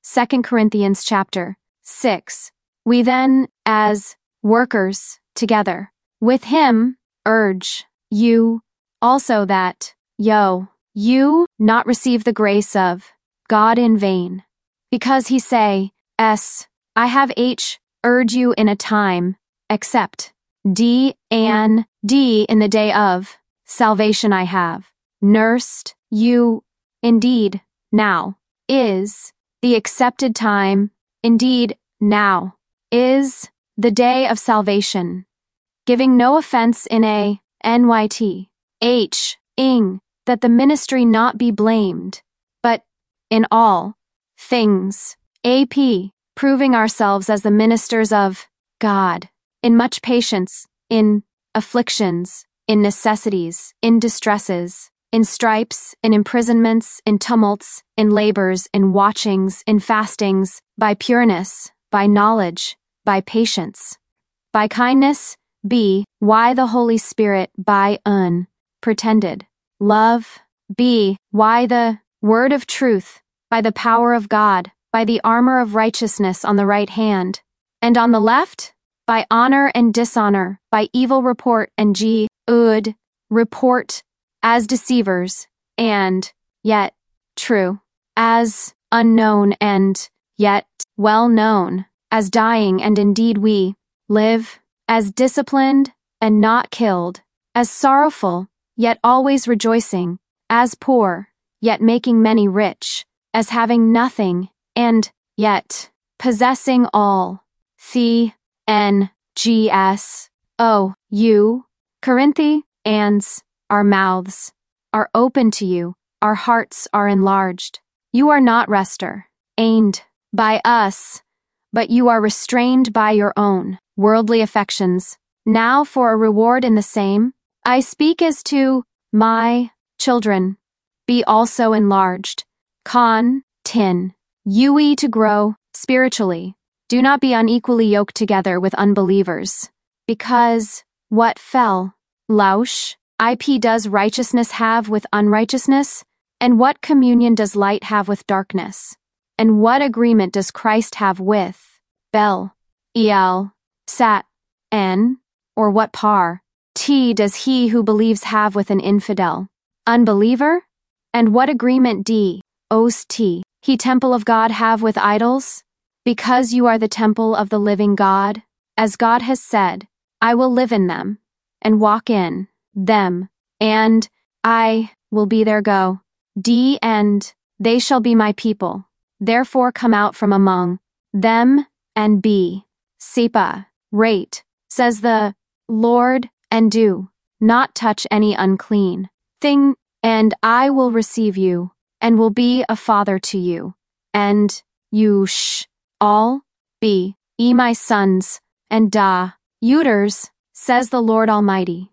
2 Corinthians chapter 6. We then, as workers together with him, urge you also that, you not receive the grace of God in vain. Because he say, I have urge you in a time, except in the day of salvation I have nursed you. Indeed, now is the accepted time. Indeed, now is the day of salvation. Giving no offense in a ing, that the ministry not be blamed, but in all things, proving ourselves as the ministers of God, in much patience, in afflictions, in necessities, in distresses, in stripes, in imprisonments, in tumults, in labors, in watchings, in fastings, by pureness, by knowledge, by patience, by kindness, why the Holy Spirit, by pretended love, why the word of truth, by the power of God, by the armor of righteousness on the right hand, and on the left, by honor and dishonor, by evil report and report, as deceivers, and yet true, as unknown and yet well known, as dying and indeed we live, as disciplined and not killed, as sorrowful, yet always rejoicing, as poor, yet making many rich, as having nothing, and yet possessing all. You, Corinthians, our mouths are open to you, our hearts are enlarged. You are not restrained by us, but you are restrained by your own worldly affections. Now for a reward in the same, I speak as to my children. Be also enlarged. You to grow spiritually. Do not be unequally yoked together with unbelievers. Because what does righteousness have with unrighteousness? And what communion does light have with darkness? And what agreement does Christ have with Satan? Or what does he who believes have with an infidel, unbeliever? And what agreement he, temple of God, have with idols? Because you are the temple of the living God, as God has said, I will live in them, and walk in them, and I will be their God, and they shall be my people. Therefore come out from among them, and be separate, says the Lord, and do not touch any unclean thing, and I will receive you, and will be a father to you, and you all be my sons and daughters, says the Lord Almighty.